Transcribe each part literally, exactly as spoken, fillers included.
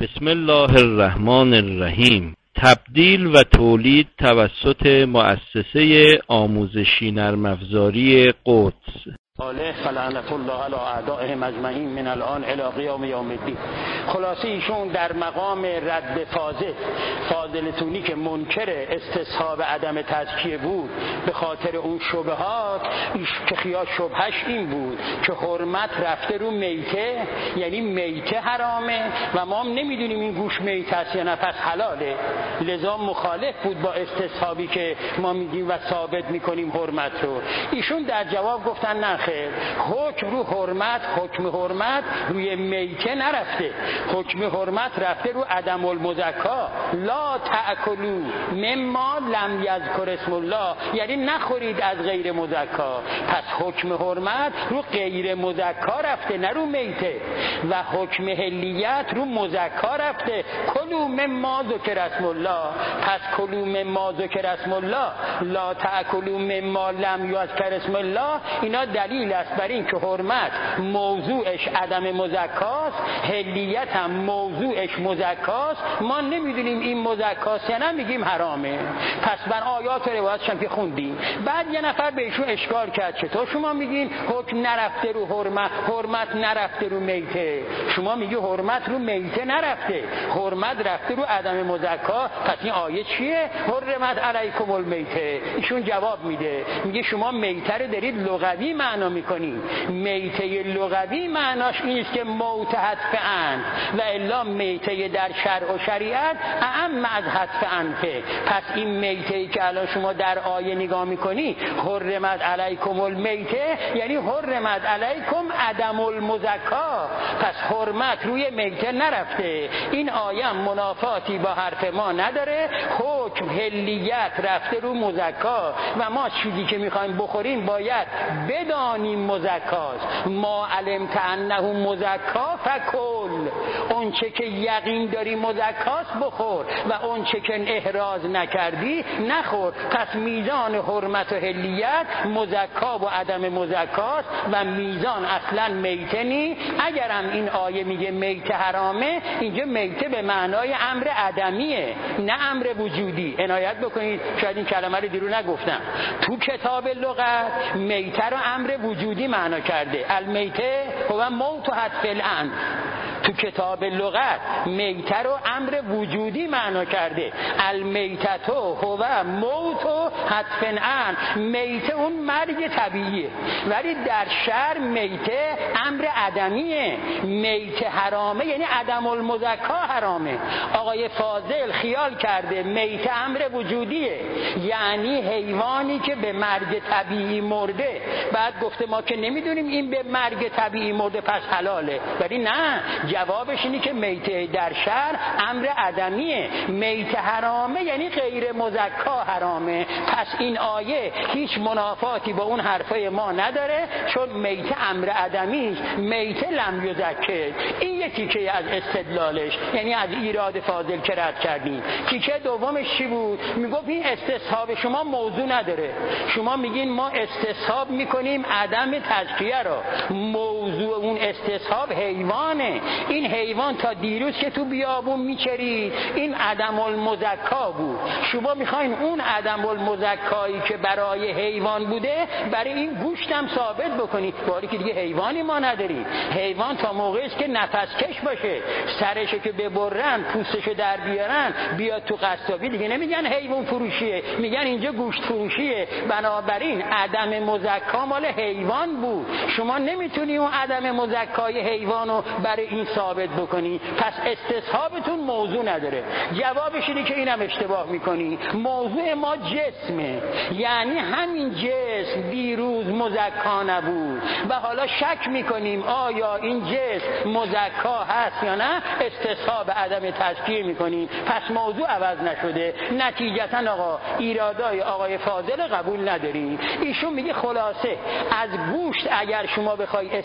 بسم الله الرحمن الرحیم. تبدیل و تولید توسط مؤسسه آموزشی نرم افزاری قدس. صالح فلعنت الله علی اعدائهم اجمعین من الان الی قیام یوم الدین. خلاصه ایشون در مقام رد فاضل فاضلتونی که منکر استصحاب عدم تزکیه بود به خاطر اون شبهات، که خیال شبهش این بود که حرمت رفته رو میته، یعنی میته حرامه و ما هم نمیدونیم این گوش میته است یا نه، پس حلاله. لذا مخالف بود با استصحابی که ما میگیم و ثابت میکنیم حرمت رو. ایشون در جواب گفتن نه خیر، حکم رو حرمت، حکم حرمت روی میته نرفته، حکم حرمت رفته رو عدم المزکا. لا تأکلوا مما لم یذکر اسم الله، یعنی نخورید از غیر مزکا. پس حکم حرمت رو غیر مزکا رفته، نه رو میته. و حکم حلیت رو مزکا رفته، کلوا مما ذکر اسم الله. پس کلوا مما ذکر اسم الله، لا تأکلوا مما لم یذکر اسم الله، اینا دلیل است بر این که حرمت موضوعش عدم مزکاست، حلیت هم موضوعش مزکاست. ما نمیدونیم این مزکاست یا نه، میگیم حرامه. پس بر آیات روایاتش هم که خوندیم. بعد یه نفر بهشون اشکال کرد چطور شما میگین حکم نرفته رو حرمت، حرمت نرفته رو میته؟ شما میگی حرمت رو میته نرفته، حرمت رفته رو عدم مزکا. پس این آیه چیه؟ حرمت علیکم المیته. ایشون جواب میده، میگه شما میته رو دارید لغوی معنا میکنید. میته لغوی معناش این است که موت حذف ان، و الا میته در شرع و شریعت اعم از حذف انفه. پس این میته که الان شما در آیه نگاه میکنی، حرمت علیکم المیته، یعنی حرمت علیکم عدم المزکا. پس حرمت روی میته نرفته. این آیه منافاتی با حرف ما نداره. حکم حلیت رفته رو مزکا و ما چیزی که میخوایم بخوریم باید بدانیم مزکاست. ما علمت انه مزکا فکل، اون چه که یقین داری مزکاست بخور و اون چه که احراز نکردی نخور. پس میزان حرمت و حلیت مزکا و عدم مزکاست و میزان اصلا میته نی. اگرم این آیه میگه میته حرامه، اینجا میته به معنای امر عدمیه نه امر وجودی. عنایت بکنید، شاید این کلمه رو دیرو نگفتم. تو کتاب لغت میته رو امر وجودی معنا کرده، المیته هو موت حذف الان. تو کتاب لغت میته رو امر وجودی معنا کرده، المیتتو هو موت حذف الان. میته اون مرگ طبیعیه، ولی در شرع میته امر عدمیه. میته حرامه یعنی عدم المزکا حرامه. آقای فاضل خیال کرده میته امر وجودیه، یعنی حیوانی که به مرگ طبیعی مرده. بعد گفته ما که نمیدونیم این به مرگ طبیعی مرده پس حلاله، ولی نه، جوابش اینه که میته در شرع امر عدمیه. میته حرامه یعنی غیر مزکا حرامه. پس این آیه هیچ منافاتی با اون حرفای ما نداره، چون میته امر عدمی، میته لم یزکر. این یکی که از استدلالش، یعنی از ایراد فاضل که رد کردیم. تیکه دومش چی بود؟ میگفت این استصحاب شما موضوع نداره. شما میگین ما استصحاب میکنیم عدم تزکیه رو، موضوع اون استصحاب حیوانه. این حیوان تا دیروز که تو بیابون میچرید این عدم المزکا بود. شما میخواین اون عدم المزکایی که برای حیوان بوده برای این گوشت هم ثابت بکنید، باری که دیگه حیوانی ما نداریم. حیوان تا موقعی است که نفس کش باشه، سرشو که ببرن، پوستشو در بیارن، بیاد تو قصابی، دیگه نمیگن حیوان فروشیه، میگن اینجا گوشت فروشیه. بنابراین عدم مزکا مال حیوان بود. شما نمیتونی اون عدم مزکای حیوانو برای این ثابت بکنی، پس استصحابتون موضوع نداره. جوابش اینه که اینم اشتباه میکنی. موضوع ما جسمه، یعنی همین جسم دیروز مزکا نبود و حالا شک میکنیم آیا این جسم مزکا هست یا نه، استصحاب عدم تزکیه میکنیم. پس موضوع عوض نشده. نتیجتا آقا ایرادای آقای فاضل قبول نداریم. ایشون میگه خلاصه از گوشت اگر شما بخوای استفاده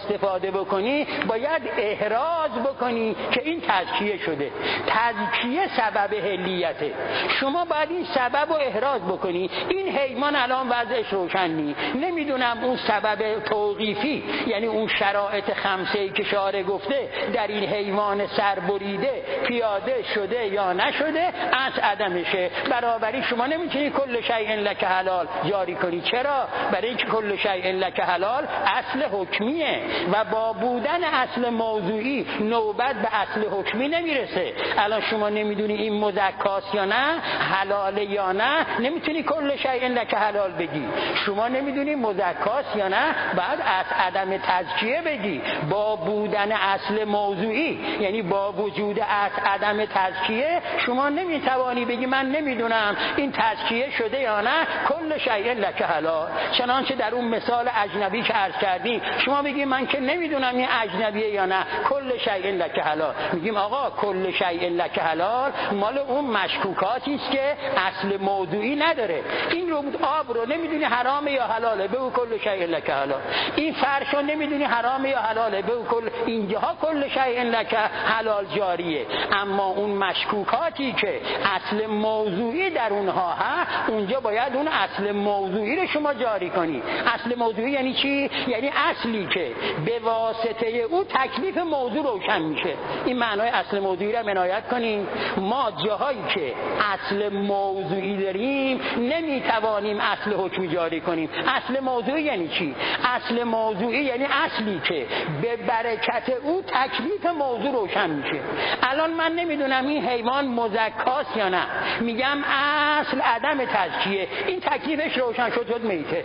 استفاده بکنی باید احراز بکنی که این تزکیه شده. تزکیه سبب حلیته. شما باید این سبب رو احراز بکنی. این حیوان الان وضعش روشن نی، نمیدونم اون سبب توقیفی یعنی اون شرایط خمسه‌ای که شارع گفته در این حیوان سربریده پیاده شده یا نشده از عدمشه. برابری شما نمیتونی کل شیء لک حلال جاری کنی. چرا؟ برای اینکه کل شیء لک حلال اصل حکمیه و با بودن اصل موضوعی نوبت به اصل حکمی نمیرسه. الان شما نمیدونی این مزکاست یا نه، حلاله یا نه، نمیتونی کل شیء لک حلال بگی. شما نمیدونی مزکاست یا نه، بعد از عدم تزکیه بگی. با بودن اصل موضوعی یعنی با وجود از عدم تزکیه شما نمیتوانی بگی من نمیدونم این تزکیه شده یا نه، کل شیء لک حلال. چنانچه در اون مثال اجنبی که عرض کردیم شما بگی من که نمیدونم این اجنبیه یا نه، کل شیء لک حلال. میگیم آقا کل شیء لک حلال مال اون مشکوکاتی است که اصل موضوعی نداره. این رو آب رو نمیدونی حرامه یا حلاله، بگو کل شیء لک حلال. این فرش رو نمیدونی حرامه یا حلاله، بگو کل. اینجاها کل شیء لک حلال جاریه. اما اون مشکوکاتی که اصل موضوعی در اونها هست اونجا باید اون اصل موضوعی رو شما جاری کنی. اصل موضوعی یعنی چی؟ یعنی اصلی که به واسطه او تکلیف موضوع روشن میشه. این معنای اصل موضوعی رو عنایت کنیم. ما جاهایی که اصل موضوعی داریم نمیتوانیم اصل حکمی جاری کنیم. اصل موضوعی یعنی چی؟ اصل موضوعی یعنی اصلی که به برکت او تکلیف موضوع روشن میشه. الان من نمیدونم این حیوان مزکاست یا نه، میگم اصل عدم تزکیه، این تکلیفش روشن شد شد میته.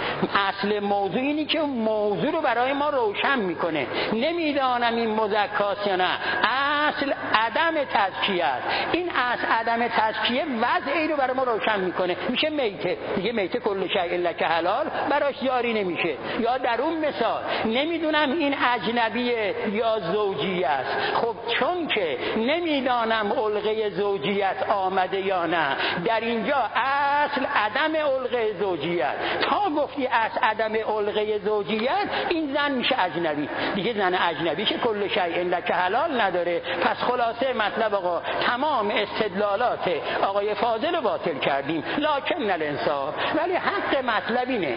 اصل موضوع اینی که موضوع رو برای ما روشن میکنه. نمیدانم این مزکاست یا نه، اصل عدم تزکیه است. این اصل عدم تزکیه وضعی رو برای ما روشن میکنه، میشه میته. دیگه میته کل شیء لک حلال براش جاری نمیشه. یا در اون مثال نمیدونم این اجنبیه یا زوجیه است. خب چون که نمیدانم علقه زوجیت آمده یا نه، در اینجا اصل عدم علقه زوجیت. تا گفتی اصل عدم علقه زوجیت این زن میشه اجنبی. دیگه زن اجنبی که کل شیء لک حلال نداره. پس خلاصه مطلب آقا تمام استدلالات آقای فاضل رو باطل کردیم. لکن الانصاف، ولی حق مطلب اینه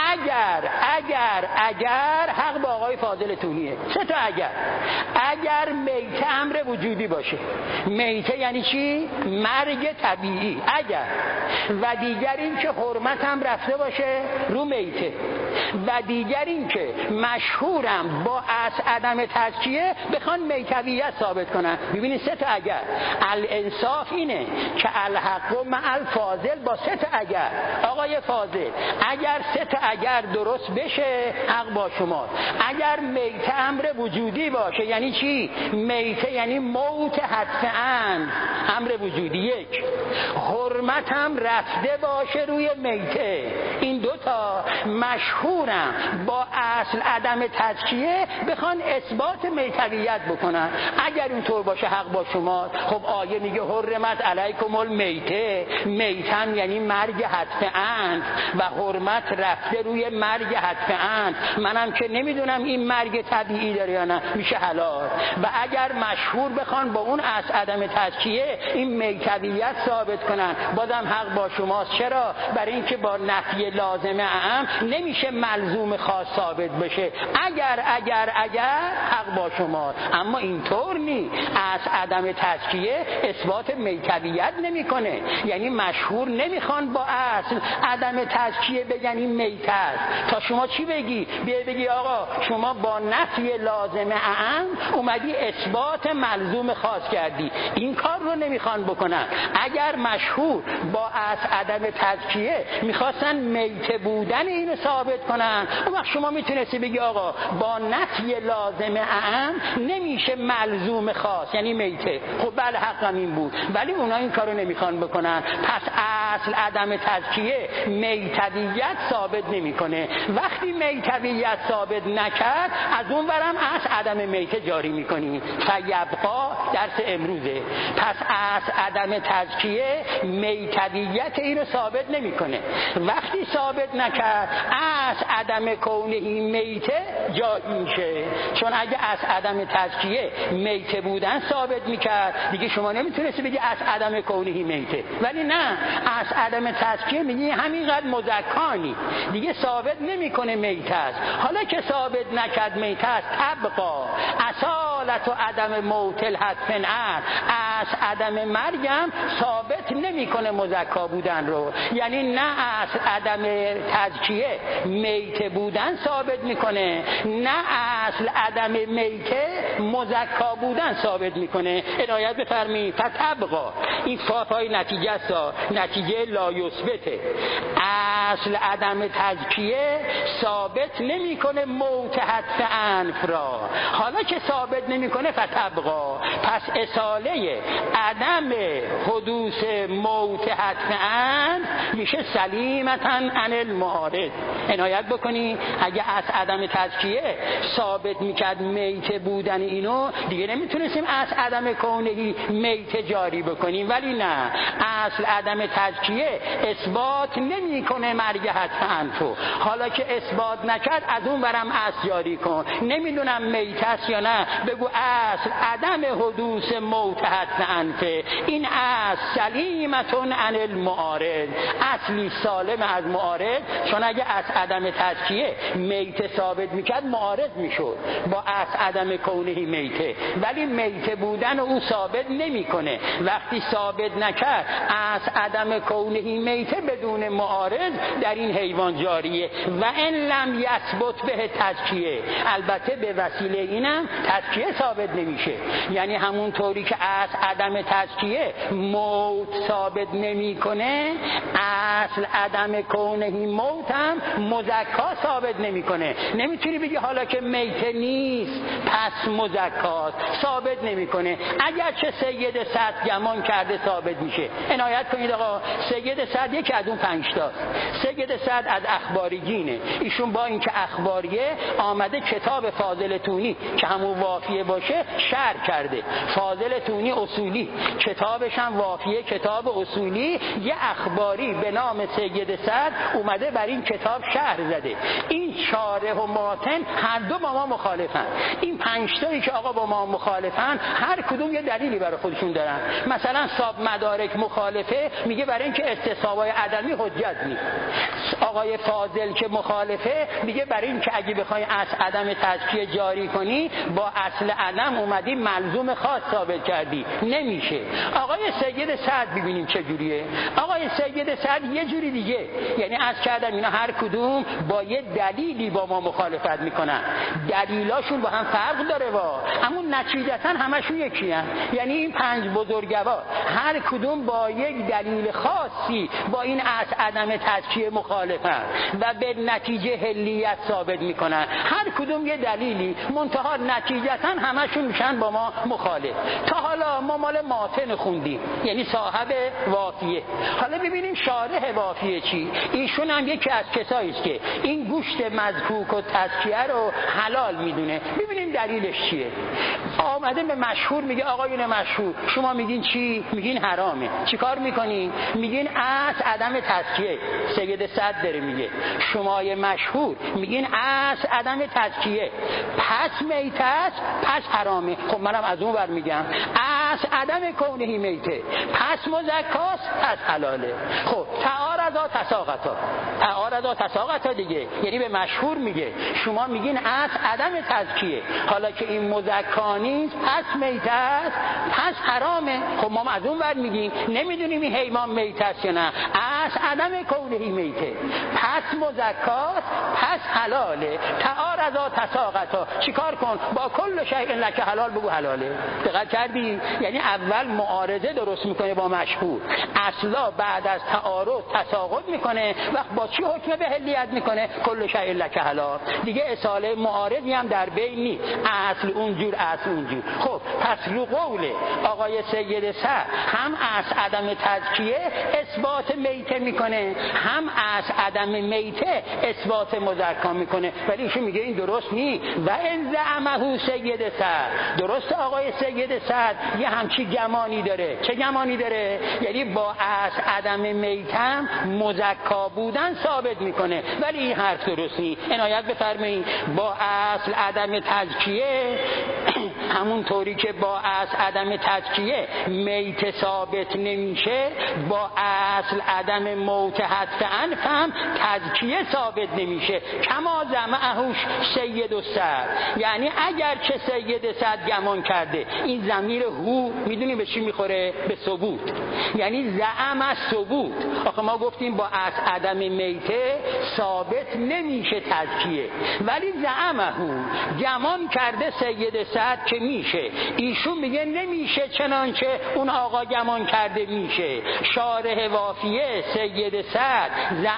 اگر اگر اگر حق با آقای فاضل تونیه. سه تا اگر. اگر میته امر وجودی باشه. میته یعنی چی؟ مرگ طبیعی. اگر و دیگر این که حرمت هم رفته باشه رو میته. و دیگر این که مشهورم با از عدم تزکیه بخوان میتویت ثابت کنن. ببینید سه تا اگر. الانصاف اینه که الحق مع الفاضل با سه تا اگر. آقای فاضل اگر سه تا اگر درست بشه حق با شما. اگر میته امر وجودی باشه یعنی چی؟ میته یعنی موت حتماً امر وجودی. یک حرمت هم رفته باشه روی میته. این دوتا مشهورم با اصل عدم تزکیه بخوان اثبات میتویت بکنن. اگر اینطور باشه حق با شما. خب آیه میگه حرمت علیکم المیته. میتن یعنی مرگ حتماً و حرمت رفته روی مرگ حتماً. منم که نمیدونم این مرگ طبیعی داره یا نه، میشه حلال. و اگر مشهور بخوان با اون اصل عدم تزکیه این میتویت ثابت کنن بازم حق با شماست. چرا؟ برای اینکه با نفی لازمه اعم نمیشه ملزوم خاص ثابت بشه. اگر اگر اگر حق با شماست. اما اینطور نی. از عدم تزکیه اثبات میتویت نمیکنه. یعنی مشهور نمیخوان با اصل عدم تزکیه بگن این میت است. تا شما چی بگی؟ بیا بگی آقا شما با نفی لازمه اعم اومدی اثبات ملزوم خاص کردی. این کار رو نمیخوان بکنن. اگر مشهور با اصل عدم تزکیه میخواستن میت بودن اینو ثابت کنن، اون وقت شما میتونستی بگی آقا با نفی لازمه اعم نمیشه ملزوم خاص یعنی میته. خب بله حقم این بود. ولی اونا این کارو نمیخوان بکنن. پس اصل عدم تزکیه میتویت ثابت نمیکنه. وقتی میتویت ثابت نکرد از اون برم اصل عدم میته جاری میکنی. فیبقا درس امروزه. پس اصل عدم تزکیه میتویت اینو ثابت نمیکنه. وقتی ثابت نکرد از عدم کونهی میته جاری میشه، چون اگه از عدم تزکیه میته بودن ثابت میکرد دیگه شما نمیتونستی بگی از عدم کونهی میته، ولی نه، از عدم تزکیه میگی همینقدر مزکانی دیگه ثابت نمیکنه میته است. حالا که ثابت نکرد میته است، تبقا اصالت و عدم موت الحتفن از عدم مرگم ثابت نمیکنه مزکا بودن رو، یعنی نه از عدم تزکیه میته بودن ثابت میکنه، نه اصل عدم میته مزکا بودن ثابت میکنه. عنایت بفرمایید. فتبقا این فاتای نتیجه است، نتیجه لا یثبته. اصل عدم تزکیه ثابت نمیکنه موت حتف انف را، حالا که ثابت نمیکنه فتبقا، پس اصاله عدم حدوث موت حتف انف میشه سلیمتاً عن المعارض. عنایت بکنی اگه از عدم تزکیه ثابت میکرد میت بودن اینو دیگه نمیتونستیم از عدم کونهی میت جاری بکنیم، ولی نه، اصل عدم تزکیه اثبات نمیکنه مرگ حتف انفو، حالا که اثبات نکرد از اون برم اصل جاری کن، نمیدونم میت است یا نه، بگو اصل عدم حدوث موت حتف انفه، این اصل سلیمتون عن المعارض، اصلی سالم از معارض، چون اگه از عدم تزکیه میت ثابت میکرد معارض میشد با از عدم کونهی میته، ولی میته بودن او ثابت نمیکنه، وقتی ثابت نکرد از عدم کونهی میته بدون معارض در این حیوان جاریه. و ان لم یثبت به تزکیه، البته به وسیله اینم تزکیه ثابت نمیشه، یعنی همون طوری که از عدم تزکیه موت ثابت نمیکنه، اصل عدم کونهی موت هم مزکا ثابت نمیکنه. نمیتونی بگی حالا که میته نیست پس مزکاست، ثابت نمیکنه. اگر چه سید صد گمان کرده ثابت میشه. عنایت کنید آقا، سید صد یکی از اون پنج تاست. سید صد از اخباریگینه، ایشون با اینکه اخباریه آمده کتاب فاضل تونی که همون وافیه باشه شرح کرده. فاضل تونی اصولی، کتابش هم وافیه، کتاب اصولی، یه اخباری به نام سید صد اومده بر این کتاب شرح زده. این شارح و ماتن هر دو با ما مخالفن. این پنج تایی که آقا با ما مخالفن هر کدوم یه دلیلی برای خودشون دارن. مثلا صاحب مدارک مخالفه، میگه برای اینکه استصحابای عدمی حجت نیست. آقای فاضل که مخالفه میگه برای اینکه اگه بخوای از عدم تزکیه جاری کنی با اصل عدم اومدی ملزوم خاص ثابت کردی، نمیشه. آقای سید صد ببینیم چه جوریه. آقای سید صد یه جوری دیگه، یعنی از کردم اینا هر کدوم با یه دلیلی با ما مخالفت میکنن، دلیلاشون با هم فرق داره وا، اما نتیجتا همشون یکی هن. یعنی این پنج بزرگوار هر کدوم با یک دلیل خاصی با این از عدم تزکیه مخالفن و به نتیجه حلیت ثابت میکنن، هر کدوم یه دلیلی، منتها نتیجتا همشون میشن با ما مخالف. تا حالا ما مال ماتن خوندیم، یعنی صاحب وافیه. حالا ببینیم شارح وافیه چی. ایشون هم یکی از کسایی است که این گوشت مذکوک و تزکیه رو حلال میدونه. ببینیم دلیلش چیه. آمده به مشهور میگه آقایون مشهور شما میگین چی؟ میگین حرامه. چیکار میکنین؟ میگین از عدم تزکیه. سید صد داره میگه شمای مشهور میگین از عدم تزکیه پس میته است پس حرامه. خب منم از اون ور میگم از عدم کونهی میته پس مزکاست پس حلاله. خب تعارضا تساقطا، تعارضا تساقطا دیگه، یعنی به مشهور میگه شما میگین از عدم تزکیه، حالا که این مزکا نیست پس میته است پس حرامه. خب ما از اون ور میگیم نمیدونیم این حیوان میته است یا نه، از عدم کونهی میته پس مزکاست پس حلاله. تعارضا تساقطا، چیکار کن؟ با کل شیء لک حلال بگو حلاله. دقت کردی؟ یعنی اول معارضه درست میکنه با مشهور، اصلا بعد از تعارض تساقط میکنه و با چی حکم به حلیت میکنه؟ کل شیء لک حلال. دیگه اصاله معارضی هم در بین نیست، اصل اونجور اصل اونجور. خب پس رو قول آقای سید صد هم از عدم تزکیه اثبات میته میکنه، هم از عدم میته اثبات مزکا میکنه، ولی ایشون میگه این درست نی. و ان زعمه سید سعد، درست آقای سید سعد یه همچی گمانی داره. چه گمانی داره؟ یعنی با اصل عدم میتم مزکا بودن ثابت میکنه، ولی این حرف درست نی. عنایت بفرمایید، با اصل عدم تزکیه همون طوری که با اصل عدم تزکیه میت ثابت نمیشه، با اصل عدم موت حدف انف هم تزکیه ثابت نمیشه. کما زعمهوش سید و سعد، یعنی اگر چه سید سعد گمان کرده، این ضمیر هو میدونی به چی میخوره؟ به ثبوت. یعنی زعم از ثبوت. آخه ما گفتیم با اصل عدم میته ثابت نمیشه تزکیه، ولی زعمهو گمان کرده سید سعد که میشه. ایشون میگه نمیشه چنانچه اون آقا گمان کرده میشه. شارح وافیه سید سعد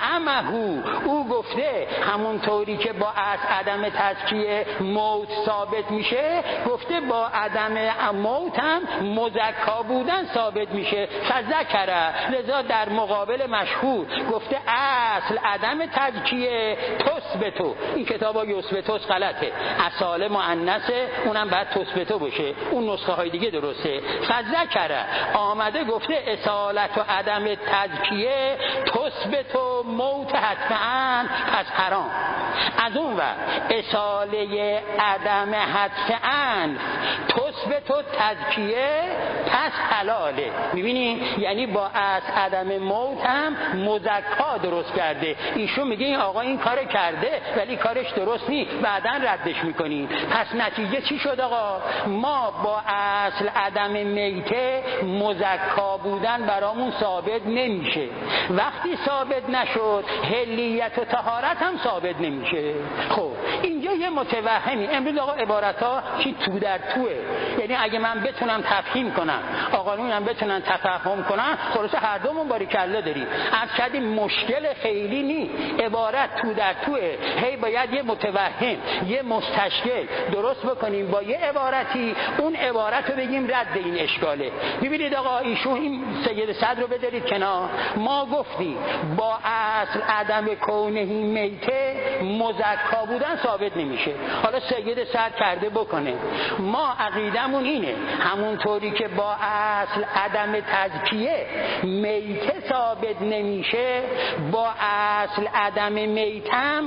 زعمهو، او گفته همون طوری که با اصل عدم تزکیه موت ثابت میشه، گفته با عدم موت هم مزکا بودن ثابت میشه. فذکره، لذا در مقابل مشهور گفته اصل عدم تزکیه تثبتو. این کتابا یثبتوس غلطه، اصاله مؤنثه، اونم بعد تثبتو باشه. اون نسخه های دیگه درسته. فذکره آمده گفته اصالت و عدم تزکیه تثبتو موت حتما، پس حرام. از اون وقت اصاله عدم حدف انف تثبت و تزکیه پس حلاله. میبینی؟ یعنی با اصل عدم موت هم مزکا درست کرده. ایشون میگه این آقا این کار کرده ولی کارش درست نیست، بعداً ردش میکنی. پس نتیجه چی شد آقا؟ ما با اصل عدم میته مزکا بودن برامون ثابت نمیشه. وقتی ثابت نشد حلیت و طهارت هم ثابت نمیشه. خب اینجا یه متوهمی. امروز آقا عبارت ها چی تو در توه، یعنی اگه من بتونم تفهیم کنم، آقایون هم بتونن تفهم کنن، خلاصه هر دومون باریکلا داریم. از کردیم مشکل خیلی نی، عبارت تو در توه. هی باید یه متوهم، یه مستشکل درست بکنیم با یه عبارتی، اون عبارت رو بگیم رد این اشکاله. ببینید آقا ایشون این سید صدر رو بدارید کنار. ما گفتیم با اصل عدم کونهی میته مزکا بودن ثابت نمیشه. حالا سید صدر کرده بکنه. ما عقیدمون اینه همونطوری که با اصل عدم تزکیه میته ثابت نمیشه، با اصل عدم میتم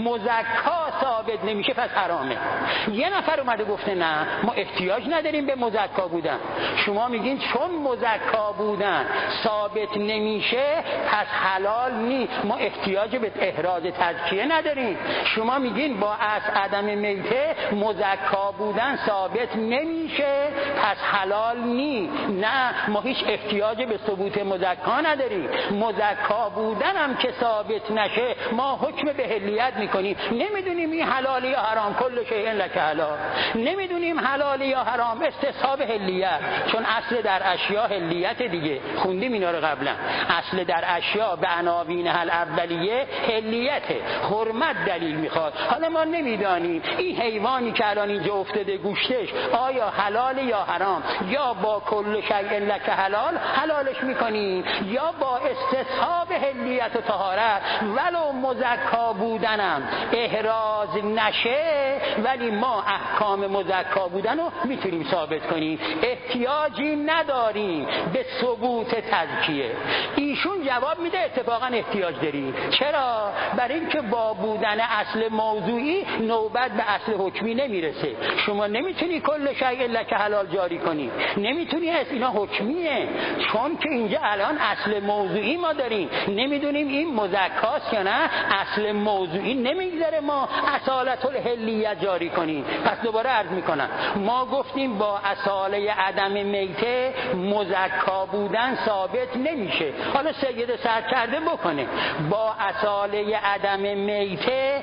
مزکا ثابت نمیشه، پس حرامه. یه نفر اومده گفته نه ما احتیاج نداریم به مزکا بودن. شما میگین چون مزکا بودن ثابت نمیشه پس حلال نی، ما احتیاج به احراز تزکیه نداریم. شما میگین با اصل عدم میته مزکا بودن ثابت نمیشه پس حلال نی، نه ما هیچ احتیاج به ثبوت مزکا نداریم. مزکا بودن هم که ثابت نشه ما حکم به حلیت میکنیم. نمیدونیم این حلال یا حرام، کل شیء لک حلال. نمیدونیم حلال یا حرام، استصحاب حلیت، چون اصل در اشیاء حلیت دیگه. خوندیم اینا رو قبلا. اصل در اشیاء به عناوین حل اولیه حلیته، حرمت دلیل میخواد. حالا ما نمیدانیم این حیوانی که الان اینجا افتاده گوشتش آیا حلال یا حرام، یا با کل شیء لک حلال حلالش میکنیم، یا با استصحاب حلیت و طهارت ولو مزکا بودنم احراز نشه ولی ما احکام مزکا بودن رو میتونیم ثابت کنیم، احتیاجی نداریم به ثبوت تزکیه. ایشون جواب میده اتفاقا احتیاج داریم. چرا؟ برای اینکه با بودن اصل موضوعی نوبت به اصل حکمی نمیرسه. شما نمیتونی کل شیء لک حلال جاری کنی، نمیتونی از اینا حکمیه، چون که اینجا الان اصل موضوعی ما داریم، نمیدونیم این مزکاست یا نه. اصل موضوعی نمیگذره ما اصالت الحلیت جاری کنیم. پس دوباره عرض میکنم ما گفتیم با اصاله عدم میته مزکا بودن ثابت نمیشه. حالا سید سر کرده بکنه با اصاله عدم میته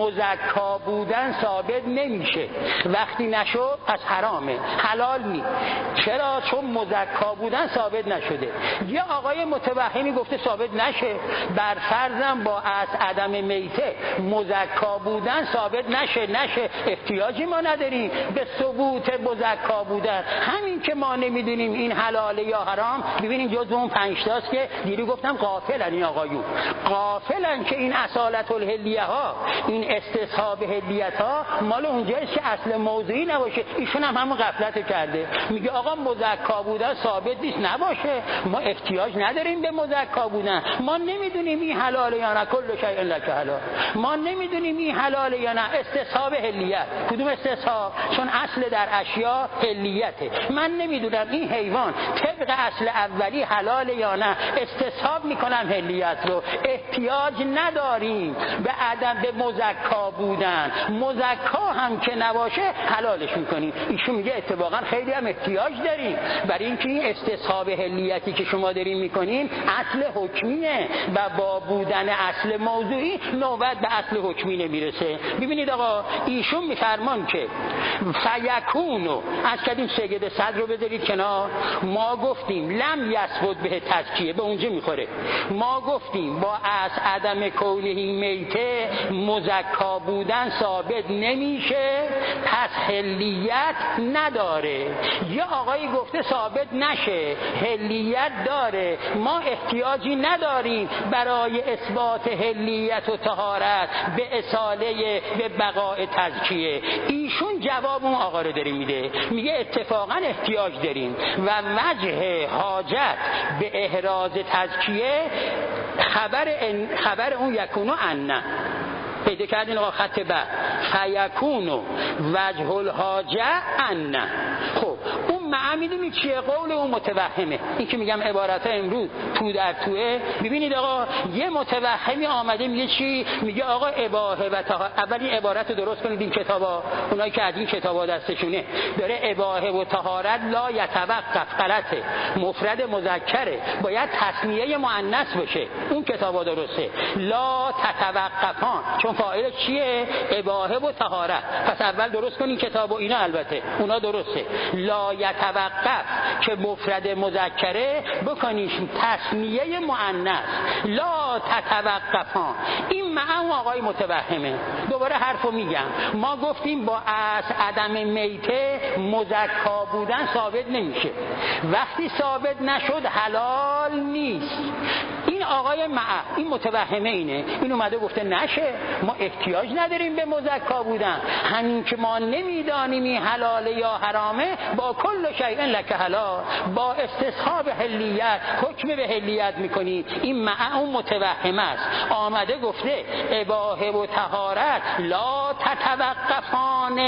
مزکا بودن ثابت نمیشه. وقتی نشد پس حرامه، حلال نی. چرا؟ چرا؟ چون مزکا بودن ثابت نشده. یه آقای متوهمی گفته ثابت نشه، بر فرضم با از عدم میته مزکا بودن ثابت نشه نشه احتیاجی ما نداریم به ثبوت مزکا بودن. همین که ما نمیدونیم این حلاله یا حرام، ببینید جزو اون پنج تاست که دیری گفتم غافلن این آقایون، غافلن که این اصالت الهلیه ها، این استصحاب هلیت ها مال اونجاست که اصل موضوعی نباشه. ایشون هم همون غفلت کرده، میگه آقا مزکا بودن ثابت نیست، نباشه ما احتیاج نداریم به مزکا بودن، ما نمیدونیم این حلاله یا نه، کل شیء لک حلال، ما نمیدونیم این حلاله یا نه. استصحاب هلیت، کدوم استصحاب؟ چون اصل در اشیاء هلیته، من نمیدونم این حیوان طبق اصل اولی حلال یا نه، استصحاب میکنم هلیت رو، احتیاج نداریم به عدم به مزکا بودن، مزکا هم که نباشه حلالش میکنیم. ایشون میگه اتفاقا خیلی هم احتیاج داریم، برای اینکه این استصحاب هلیتی که شما دارین میکنین اصل حکمیه و با بودن اصل موضوعی نوبت به اصل حکمی نمیرسه. ببینید آقا ایشون میفرمان که فیکونو، از کردیم سجده صدر رو بذارید کنار، ما گفتیم لم یثبت به تزکیه، به اونجا میخوره، ما گفتیم با از عدم کونه میته مزکا بودن ثابت نمیشه، پس هلیت نداره. یه آقایی گفته ثابت نشه، هلیت داره، ما احتیاجی نداریم برای اثبات هلیت و طهارت به اصاله به بقاء تزکیه. ایشون جواب اون آقا رو داره میده، میگه اتفاقا احتیاج داریم و وجه حاجت به احراز تزکیه خبر خبر اون یکونو انه پیدا کردین آقا خط بعد فیکونو وجه الحاجه انه. خب اون معنی میدونی چیه؟ قول اون متوهمه، این که میگم عبارت امروز تو در توه. ببینید آقا یه متوهمی آمده میگه چی؟ میگه آقا اباحه و طهارت. اولی عبارت رو درست کنید، این کتابا اونایی که از این کتابا دستشونه داره اباحه و طهارت لا یتوقف، غلطه، مفرد مذکره، باید تثنیه مؤنث باشه، اون کتابا درسته، لا تتوقفان، چون فاعل چیه؟ اباحه و طهارت. پس اول درست کنین کتابو، اینا البته اونا درسته، لا یتوقف که مفرد مذکره بکنیش تثنیه مؤنث لا تتوقفان. این معنی آقای متوهمه. دوباره حرفو میگم، ما گفتیم با از عدم میته مزکا بودن ثابت نمیشه، وقتی ثابت نشد حلال نیست. این آقای مع این متوهمه اینه، این اومده گفته نشه، ما احتیاج نداریم به مزکا بودن، همین که ما نمیدانیم این حلاله یا حرامه با کل شیء لک حلال، با استصحاب هلیت حکم به هلیت میکنی. این مع اون متوهمه است، آمده گفته اباحه و طهارت لا تتوقفان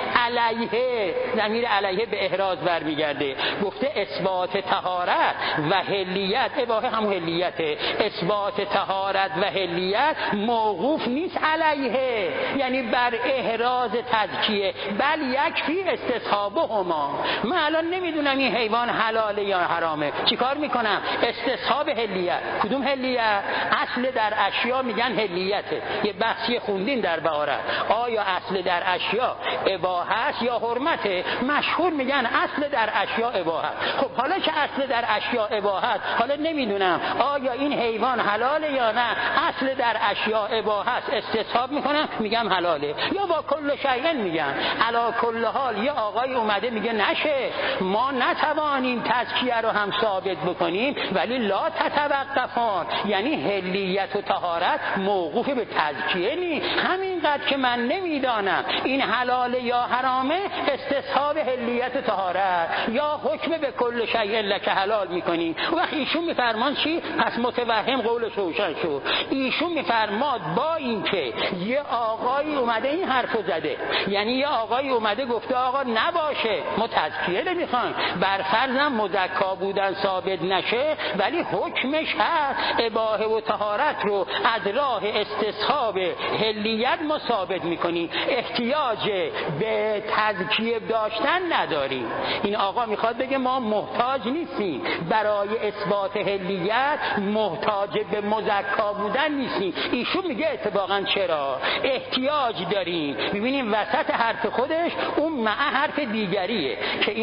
علیه، ضمیر علیه به احراز برمیگرده، گفته اثبات طهارت و هلیت، اباحه هم هلیته، اثبات طهارت و هلیت موقوف نیست علیه، یعنی بر احراز تزکیه، بل یکفی استصحابهما. من الان نمیدونم این حیوان حلاله یا حرامه، چیکار میکنم؟ استصحاب هلیت. کدوم هلیت؟ اصل در اشیا میگن هلیته، یه بحثی خوندین در بهارت، آیا اصل در اشیا اباحه است یا حرمته؟ مشهور میگن اصل در اشیا اباحه. خب حالا که اصل در اشیا اباحه، حالا نمیدونم آیا این حیوان حلاله یا نه، اصل در اشیا اباحه است، استصحاب میکنم میگم حلاله، یا با کل شیء میگم. علا کل حال یه آقای اومده میگه نشه، ما نتوانیم تزکیه رو هم ثابت بکنیم، ولی لا تتوقفان، یعنی هلیت و طهارت موقوف به تزکیه نی، همینقدر که من نمیدانم این حلاله یا حرامه، استصحاب هلیت و طهارت یا حکم به کل شیء لک حلال میکنیم. وقتی ایشون میفرمان چی؟ پس متوهم قولش روشن شد. ایشون میفرماد با اینکه یه آقای اومده این حرفو زده، یعنی یه آقای اومده گفته آقا نباشه، ما تزکیه نمیخوایم، بر فرضم مزکا بودن ثابت نشه، ولی حکمش هست، اباحه و طهارت رو از راه استصحاب هلیت ما ثابت میکنیم، احتیاج به تزکیه داشتن نداریم. این آقا میخواد بگه ما محتاج نیستیم برای اثبات هلیت، محتاج به مزکا بودن نیستیم. ایشون میگه اتفاقا چرا احتیاج داریم. ببینیم وسط حرف خودش اون مع حرف دیگریه که این حرف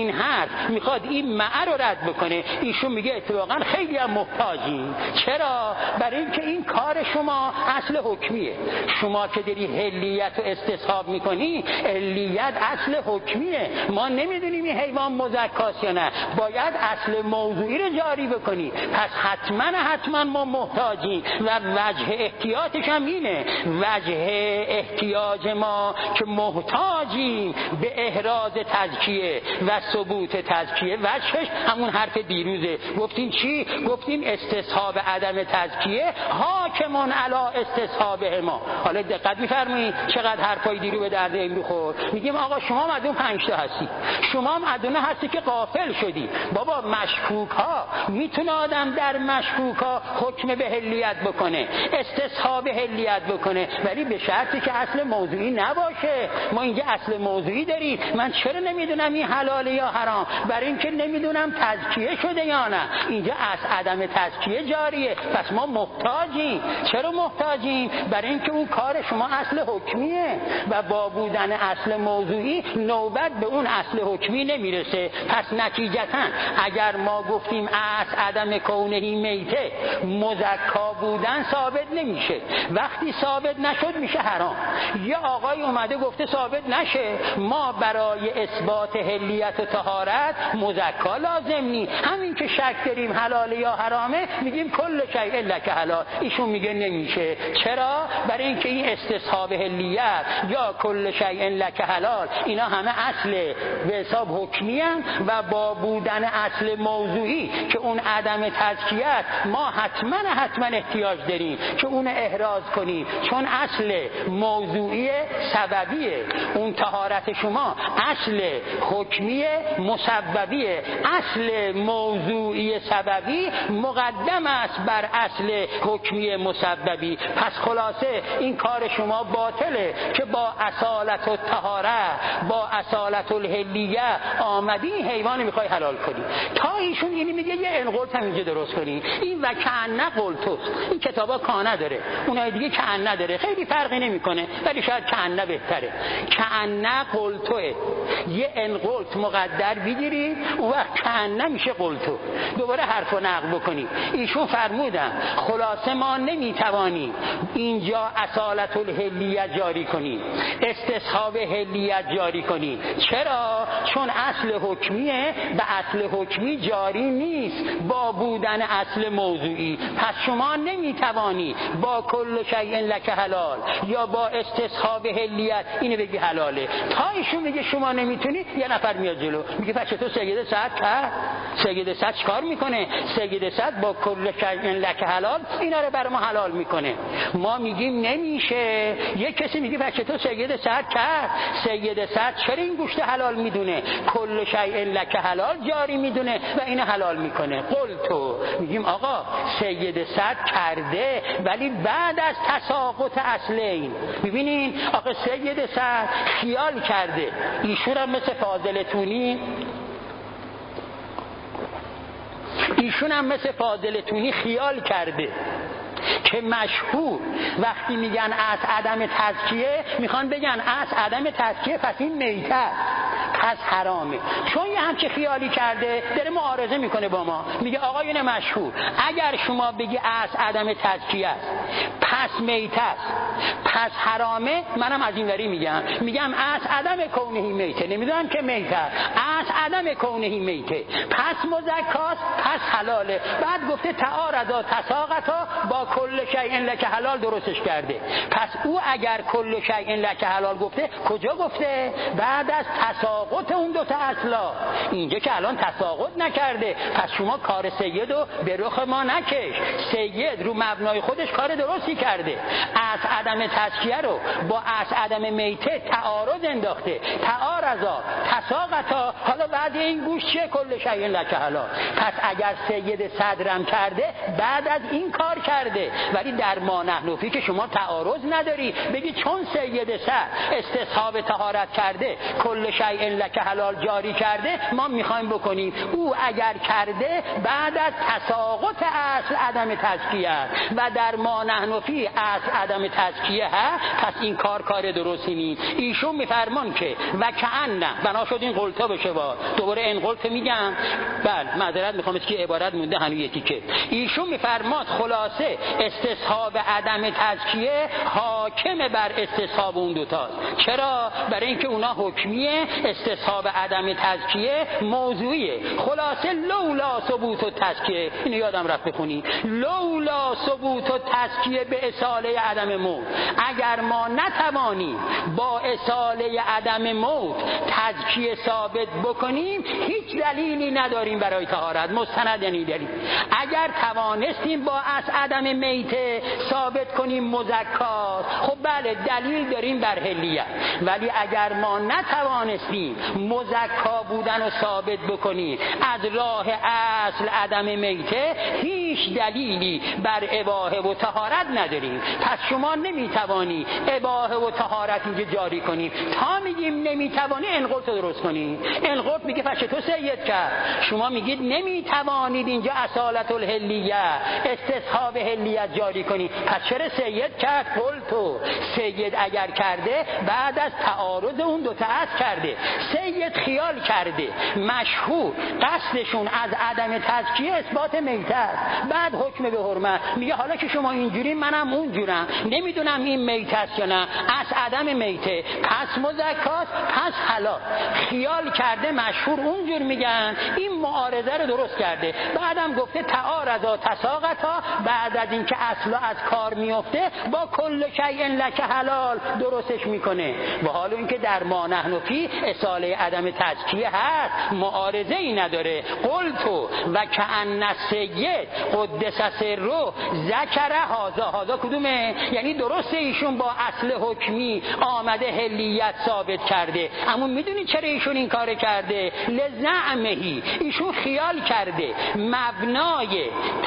حرف میخواد این معه رو رد بکنه. ایشون میگه اتفاقا خیلی هم محتاجین. چرا؟ برای اینکه این کار شما اصل حکمیه. شما که داری حلیت رو استصحاب میکنی، حلیت اصل حکمیه. ما نمیدونیم این حیوان مزکاست یا نه، باید اصل موضوعی رو جاری بکنی. پس حتما حتما ما محتاجیم و وجه احتیاطش هم اینه. وجه احتیاج ما که محتاجیم به احراز تزکیه و ثبوت تزکیه. وجهش همون حرف دیروزه. گفتیم چی؟ گفتیم استصحاب عدم تزکیه حاکمون علی استصحابه ما. حالا دقت می‌فرمایید چقدر حرفای دیرو به درد امرو خورد. میگیم آقا شما هم از اون پنج تا هستی، شما هم از اون هستی که غافل شدی. بابا مشکوک ها میتونه آدم در مشکوک ها حکم به حلیت بکنه، استصحاب حلیت بکنه، ولی به شرطی که اصل موضوعی نباشه. ما اینجا اصل موضوعی داریم. من چرا نمیدونم این حلاله یا حرام؟ برای اینکه نمیدونم تزکیه شده یا نه. اینجا از عدم تزکیه جاریه. پس ما محتاجیم. چرا محتاجیم؟ برای اینکه اون کار شما اصل حکمیه و با بودن اصل موضوعی نوبت به اون اصل حکمی نمیرسه. پس نتیجتا اگر ما گفتیم از عدم کونهی میته مزکا بودن ثابت نمیشه، وقتی ثابت نشد میشه حرام. یه آقای اومده گفته ثابت نشه، ما برای اثبات حلیت و طهارت مزکا لازم نی. همین که شک داریم حلال یا حرامه میگیم کل شیء لک حلال. ایشون میگه نمیشه. چرا؟ برای اینکه این استصحاب حلیت یا کل شیء لک حلال اینا همه اصل به حساب حکمی هستند و با بودن اصل موضوعی که اون عدم تزکیه ما حتما حتما احتیاج داریم که اون احراز کنیم، چون اصل موضوعی سببیه. اون طهارت شما اصل حکمی مسببیه. اصل موضوعی سببی مقدم است بر اصل حکمی مسببی. پس خلاصه این کار شما باطله که با اصالت و طهارت، با اصالت الحلیه آمدی این حیوان میخوای حلال کنی. تا ایشون اینی میگه یه انقلت هم اینجا درست کنی. این و کأن قلتو، این کتابا کانه داره، اونای دیگه کأن داره، خیلی فرقی نمیکنه ولی شاید کأن بهتره. کأن قلتو، یه انقلت مقدر بگیری اون وقت کأن میشه قلتو. دوباره حرفو نقل بکنی. ایشون فرمودن خلاصه ما نمیتوانیم اینجا اصالت الحلیه جاری کنیم، استصحاب حلیت جاری کنیم. چرا؟ چون اصل حکمیه به اصل حکمی جاری نیست با بودن اصل موضوعی. پس شما نمیتوانی با کل شیء لک حلال یا با استصحاب حلیت اینو بگی حلاله. تا ایشون میگه شما نمیتونی، یه نفر میاد جلو میگه پس تو سید صد کرد. سید صد چیکار میکنه؟ سید صد با کل شیء لک حلال اینا رو برای ما حلال میکنه. ما میگیم نمیشه. یه کسی میگه پس تو سید صد کرد. سید صد چرا این گوشت حلال میدونه؟ کل شیء لک حلال جاری میدونه و اینو حلال میکنه. قل تو میگیم آقا سید صد کرده ولی بعد از تساقط اصلین. ببینین آقا سید صد خیال کرده. ایشون هم مثل فاضل تونی ایشون هم مثل فاضل تونی خیال کرده که مشهور وقتی میگن از عدم تزکیه میخوان بگن از عدم تزکیه پس این میته پس حرامه. چون یه همچه خیالی کرده داره معارضه میکنه با ما. میگه آقایون مشهور اگر شما بگی از عدم تزکیه است پس میته است پس حرامه، منم از این وری میگم میگم از عدم کونهی میته، نمیدونم که میته از عدم کونهی میته پس مزکاست پس حلاله. بعد گفته تعارضا تساقطا با کل شیء لک حلال درستش کرده. پس او اگر کل شیء لک حلال گفته کجا گفته؟ بعد از تساقط اون دو تا اصلا. اینجا که الان تساقط نکرده. پس شما کار سید رو به رخ ما نکش. سید رو مبنای خودش کار درستی کرده. از عدم تزکیه رو با از عدم میته تعارض انداخته. تعارضا تساقطا. حالا بعد این گوش چیه؟ کل شیء لک حلال. پس اگر سید صدرم کرده بعد از این کار کرده. ولی در ما نحنفی که شما تعارض نداری بگی چون سید صد استصحاب طهارت کرده کل شیء لک حلال جاری کرده ما میخوایم بکنیم. او اگر کرده بعد از تساقط اصل عدم تزکیه و در ما نحنفی اصل عدم تزکیه هست، پس این کار کار درستی نیست. ایشون میفرمان که و کأن بنا شد این قلتا بشه با دوباره این قلت میگم. بله معذرت میخوام که عبارت مونده هنوز یکی که ایشون میفرماد خلاصه استصحاب عدم تزکیه حاکم بر استصحاب اون دوتاست. چرا؟ برای اینکه اونا حکمیه، استصحاب عدم تزکیه موضوعیه. خلاصه لولا ثبوت و تزکیه، اینو یادم رفت بخونی، لولا ثبوت و تزکیه به اصاله عدم موت، اگر ما نتوانیم با اصاله عدم موت تزکیه ثابت بکنیم هیچ دلیلی نداریم برای طهارت. مستند یعنی دلیل. اگر توانستیم با از عدم میته ثابت کنیم مزکات، خب بله دلیل داریم بر حلیت. ولی اگر ما نتوانستیم مزکا بودن رو ثابت بکنیم از راه اصل عدم میته، هیچ دلیلی بر اباحه و طهارت نداریم. پس شما نمیتوانی اباحه و طهارت اینجا جاری کنیم تا میگیم نمیتوانی انقلت درست کنی. انقلت میگه پس تو سید کرد، شما میگید نمیتوانید اینجا اصالت الحلیه استصحاب حلیت جاری کنی، پس چرا سید کرد؟ قلتو سید اگر کرده بعد از تعارض اون دوتا اصل کرده. سید خیال کرده مشهور قصدشون از عدم تزکیه اثبات میته است، بعد حکم به حرمت میگه حالا که شما اینجوری منم اونجورم، نمیدونم این میته است یا نه، از عدم میته پس مزکات پس حلال. خیال کرده مشهور اونجور میگن، این معارضه رو درست کرده. بعدم گفته تعارضا تساقطا، بعد از اینکه اصلا از کار میفته با کل شیء لک حلال درستش میکنه. و حالا اینکه در ما نحن فی اصاله عدم تزکیه هست معارضه ای نداره. قلتو و کأن السید قدس سره ذکر هذا. هذا کدومه؟ یعنی درسته ایشون با اصل حکمی آمده حلیت ثابت کرده، اما میدونی چرا ایشون این کار کرده؟ لزعمهی، ایشون خیال کرده مبنای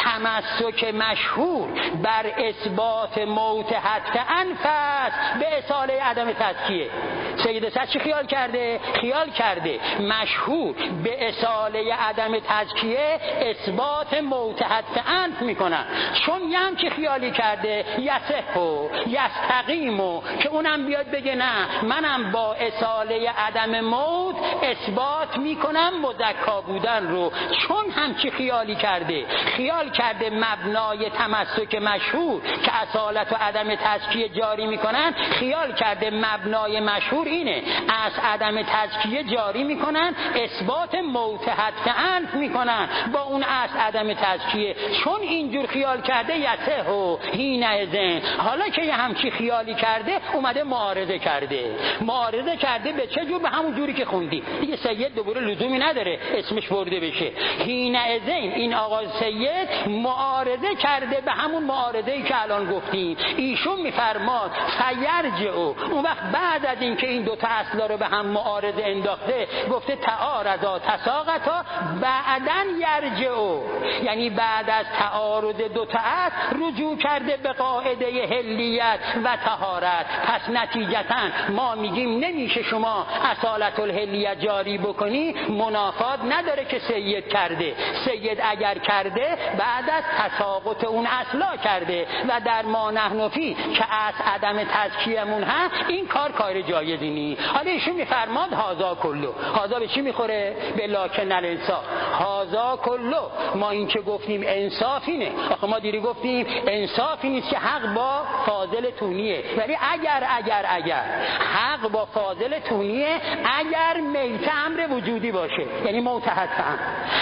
تمسک مشهور بر اثبات موت حد انفس به اصاله عدم تزکیه. سید صد چی خیال کرده؟ خیال کرده مشهور به اصاله عدم تزکیه اثبات موت حد انف میکنن. چون یه هم که خیالی کرده یصح و یستقیم و که اونم بیاد بگه نه منم با اصاله عدم موت اثبات میکنم مزکا بودن رو. چون هم که خیالی کرده خیال کرده مبنای تمسک مشهور که اصالت و عدم تزکیه جاری میکنن، خیال کرده مبنای مشهور اینه از عدم تزکیه جاری میکنن اثبات موت حد انف میکنن با اون از عدم تزکیه. چون اینجور خیال کرده یته و هین ازن، حالا که یه همچی خیالی کرده اومده معارضه کرده. معارضه کرده به چه جور؟ به همون جوری که خوندی دیگه. سید دوباره لزومی نداره اسمش برده بشه. هین ازن این آقا سید معارضه کرده به همون معارضه‌ای که الان گفتیم. ایشون میفرماد فیرجع، اون وقت بعد از اینکه این دو تا اصلا رو به هم معارضه انداخته گفته تعارضا تساقطا بعدن یرجع، یعنی بعد از تعارض دو تا اصل رجوع کرده به قاعده حلیت و طهارت. پس نتیجتا ما میگیم نمیشه شما اصالت الحلیت جاری بکنی، منافات نداره که سید کرده. سید اگر کرده بعد از تساقط اون اصلا کرده و در ما نحن فی که از عدم تزکیه‌مون هست این کار کار جایزی نیست. حالا ایشون میفرماد هازا کلو. هازا به چی میخوره؟ به لاکن الانصاف. هازا کلو ما این که گفتیم انصاف اینه. آخه ما دیری گفتیم انصافی نیست که حق با فاضل تونیه، ولی اگر اگر اگر حق با فاضل تونیه اگر میته امر وجودی باشه، یعنی موت حتما،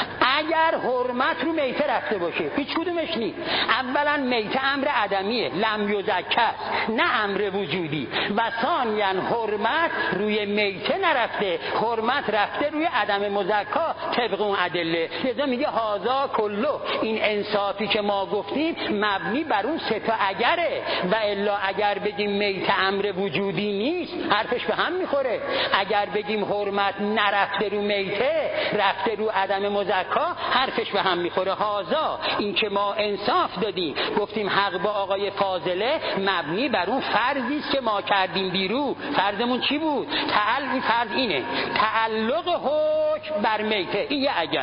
اگر حرمت رو میته رفته باشه، هیچ کدومش نیست. اولا میته امر عدمیه، لم یزکه است، نه امر وجودی. و ثانیاً حرمت روی میته نرفته، حرمت رفته روی عدم مزکا طبق اون ادله. لذا میگه هازا کلو، این انصافی که ما گفتیم مبنی بر اون سه تا اگره. و الا اگر بگیم میته امر وجودی نیست حرفش به هم میخوره. اگر بگیم حرمت نرفته رو میته رفته رو عدم مزکا حرفش به هم میخوره. هازا این که ما انصاف دادیم گفتیم حق با آقای فاضله مبنی بر اون فرضی است که ما کردیم بیرو. فرضمون چی بود؟ تعال این فرض اینه تعلق حکم بر میته. این یه اگر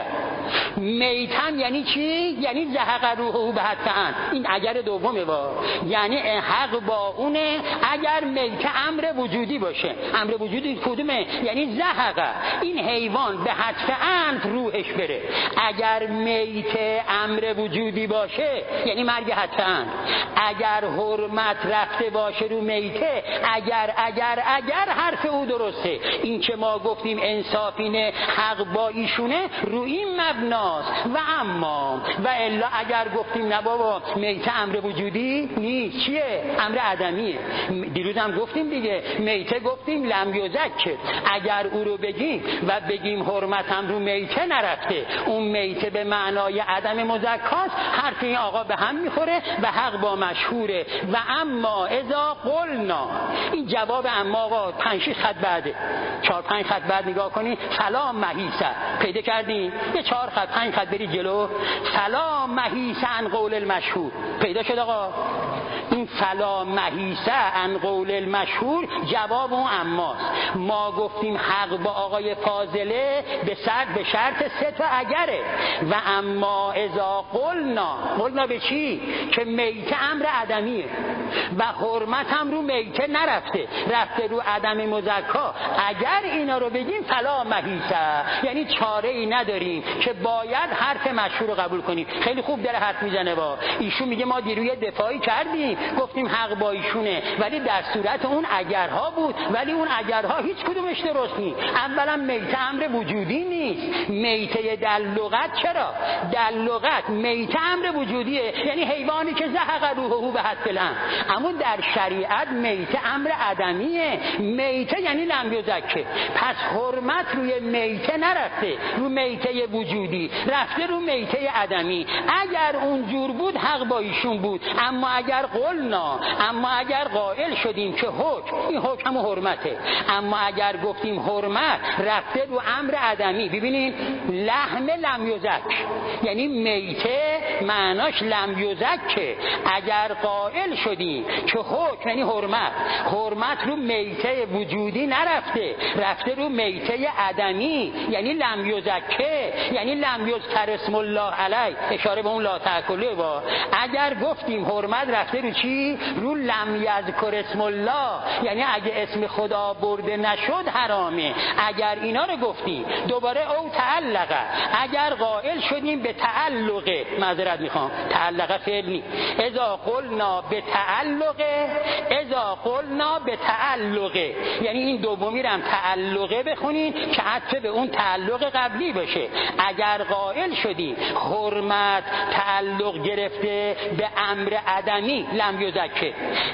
میتم یعنی چی؟ یعنی زهق روحه به حتفن. این اگر دومه با، یعنی حق با اونه اگر میت امر وجودی باشه. امر وجودی کدومه؟ یعنی زهق، این حیوان به حتف انف روحش بره. اگر میت امر وجودی باشه یعنی مرگ حتف انف. اگر حرمت رفته باشه رو میته، اگر اگر اگر حرف او درسته. این که ما گفتیم انصافینه حق با ایشونه رو این مبناست. و اما و الا اگر گفتیم نه بابا میته امر وجودی نیست، چیه؟ امر عدمیه. دیروز هم گفتیم دیگه، میته گفتیم لم یزکه. اگر او رو بگیم و بگیم حرمت هم رو میته نرفته، اون میته به معنای عدم مزکاست، حرف این آقا به هم میخوره و حق با مشهوره. و اما اذا قلنا، این جواب اما آقا پنج شش خط بعده، چهار پنج خط بعد نگاه کنی، فلا محیسه پیدا کردین، یه چهار خط پنج خط بری جلو، فلا محیسه عن قول المشهور پیدا شد آقا. این فلا محیسه عن قول المشهور جواب اون اماست. ما گفتیم حق با آقای فاضله به شرط به شرط سه تا اگره. و اما اذا قلنا، قلنا به چی؟ که میته امر عدمیه و حرمت هم رو میته نرفته، رفته رو عدم مزکا. اگر اینا رو بگیم فلا محیسه، یعنی چاره ای نداریم که باید حرف مشهور رو قبول کنیم. خیلی خوب داره حرف میزنه با ایشون، میگه ما دیروی دفاعی کردیم گفتیم حق با ایشونه، ولی در صورت اون اگرها بود، ولی اون اگرها هیچ کدومش درست نیست. اولا میته امر وجودی نیست. میته در لغت چرا؟ در لغت میته امر وجودیه، یعنی حیوانی که زهق روحه به حتف الانف. اما در شریعت میته امر عدمیه. میته یعنی لم یزکه. پس حرمت روی میته نرفته، رو میته وجودی رفته رو میته عدمی. اگر اون جور بود حق با ایشون بود. اما اگر قلنا، اما اگر قائل شدیم که حکم، این حکم هم حرمته، اما اگر گفتیم حرمت رفته رو امر عدمی، ببینین لحم لم یزک یعنی میته معناش لم یزکه. اگر قائل شدیم که حکم یعنی حرمت، حرمت رو میته وجودی نرفته، رفته رو میته عدمی، یعنی لم یزکه، یعنی لم یذکر اسم الله علیه، اشاره به اون لا تأکله. با اگر گفتیم حرمت رفته رو چی؟ رو لم یذکر اسم الله، یعنی اگه اسم خدا برده نشد حرامه. اگر اینا رو گفتیم دوباره او تعلقه، اگر قائل شدیم به تعلقه، معذرت میخوام تعلقه فعل نی، اذا قلنا به تعلقه، اذا قلنا به تعلقه، یعنی این دومی رو هم تعلقه بخونین که عطف به اون تعلق قبلی بشه. اگر قائل شدیم حرمت تعلق گرفته به امر عدمی لم یزکه،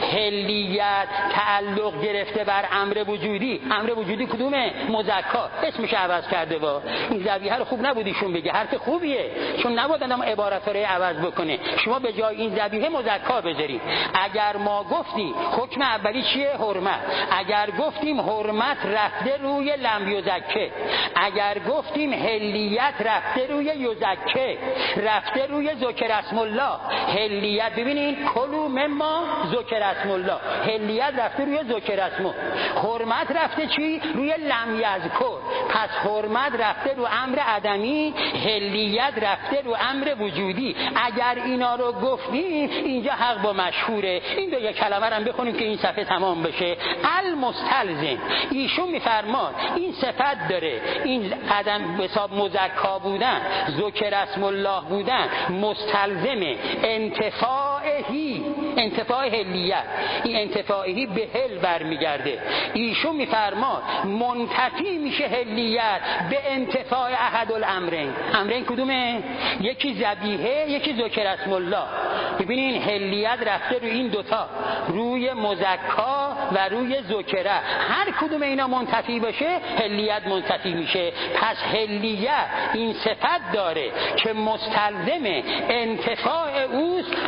حلیت تعلق گرفته بر امر وجودی، امر وجودی کدومه؟ مزکا، اسمش عوض کرده. با این زاویه رو خوب نبودیشون بگه، حرف خوبیه چون نباید آدم عبارت رو عوض بکنه. شما به جای این زاویه مزکا بذارید. اگر ما گفتیم حکم اولی چیه؟ حرمت. اگر گفتیم حرمت رفته روی لم یزکه، اگر گفتیم حلیت رفته روی یزکه، رفته روی ذکر اسم الله. حلیت ببینین کلوا مما ذکر اسم الله، حلیت رفته روی ذکر اسمه، حرمت رفته چی؟ روی لم یذکر. پس حرمت رفته رو امر عدمی، حلیت رفته رو امر وجودی. اگر اینا رو گفتیم اینجا حق با مشهوره. این دو یک کلمه رو بخونیم که این صفحه تمام بشه. المستلزم، ایشون میفرماد این صفت داره، این عدم به حساب مزکا بودن، ذکر اسم الله بودن، مستلزم انتفاعی، انتفاع حلیت. این انتفاعی به حل برمیگرده. ایشون میفرماد منتفی میشه حلیت به انتفاع احد الامرین. امرین کدومه؟ یکی ذبیحه، یکی ذکر اسم الله. ببینین حلیت رفته روی این دوتا، روی مزکا و روی ذکره. هر کدوم اینا منتفی بشه حلیت منتفی میشه. پس حلیت این صفت داره که مستلزم انتفاع اوست به انتفاع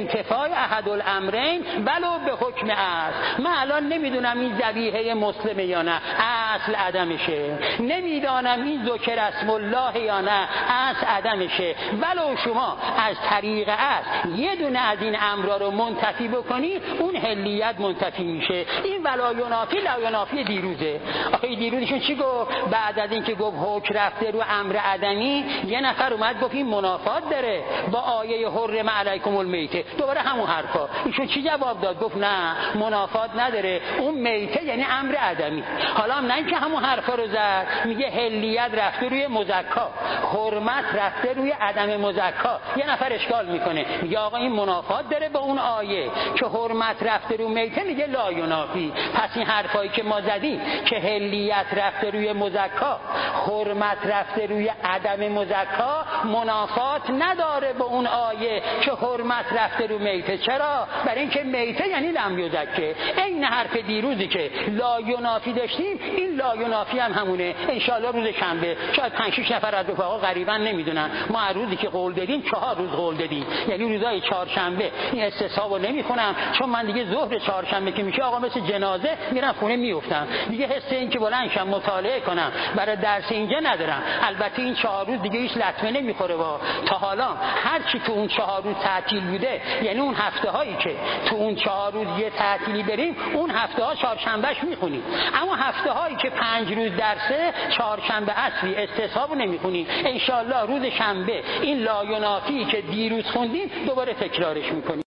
انتفاع احد الامرین ولو به حکم اصل. من الان نمیدونم این ذبیحه مسلمه یا نه، اصل عدمشه. نمیدانم این ذکر اسم الله یا نه، اصل عدمشه. ولو شما از طریق اصل یه دونه از این امرا رو منتفی بکنی، اون حلیت منتفی میشه. این ولا ینافی لا ینافی دیروزه. آخه دیروزشون چی گفت؟ بعد از اینکه گفت حکم رفته رو امر عدمی، یه نفر اومد گفت این منافات داره با آیه حرم علیکم المیته. دوباره همون حرفا. ایشون چی جواب داد؟ گفت نه منافات نداره، اون میته یعنی امر عدمی. حالا هم نه اینکه همون حرفا رو زد، میگه حلیت رفته روی مزکا، حرمت رفته روی عدم مزکا. یه نفر اشکال میکنه میگه آقا این منافات داره با اون آیه که حرمت رفته روی میته، میگه لا ینافی. پس این حرفایی که ما زدیم که حلیت رفته روی مزکا، حرمت رفته روی عدم مزکا، منافات نداره با اون آیه که حرمت رفته روی میته. چرا؟ برای اینکه میته یعنی لم یزکه. این حرف دیروزی که لا ینافی داشتیم، این لا ینافی هم همونه. انشالله روز شنبه شاید پنج شش نفر از رفقا غریبا نمیدونن ما هر روزی که قول دادیم چهار روز قول دادیم، یعنی روزای چهارشنبه. این استصحابو نمیخونم چون من دیگه ظهر چهارشنبه که میشه آقا مثل جنازه میرم خونه میافتم، دیگه حس این که بلند شم مطالعه کنم برای درس اینجا ندارم. البته این چهار روز دیگه هیچ لطمه نمیخوره. با تا حالا هر چی تو اون چهار روز تعطیل بوده، یعنی اون هفته هایی که تو اون چهار روز یه تعطیلی بریم، اون هفته ها چهارشنبهش میخونیم. اما هفته هایی که پنج روز درسه، چهارشنبه اصلی استصحابو نمیخونیم. ان شاء الله روز شنبه این لا ینافی که دیروز خوندیم دوباره تکرارش میکنیم.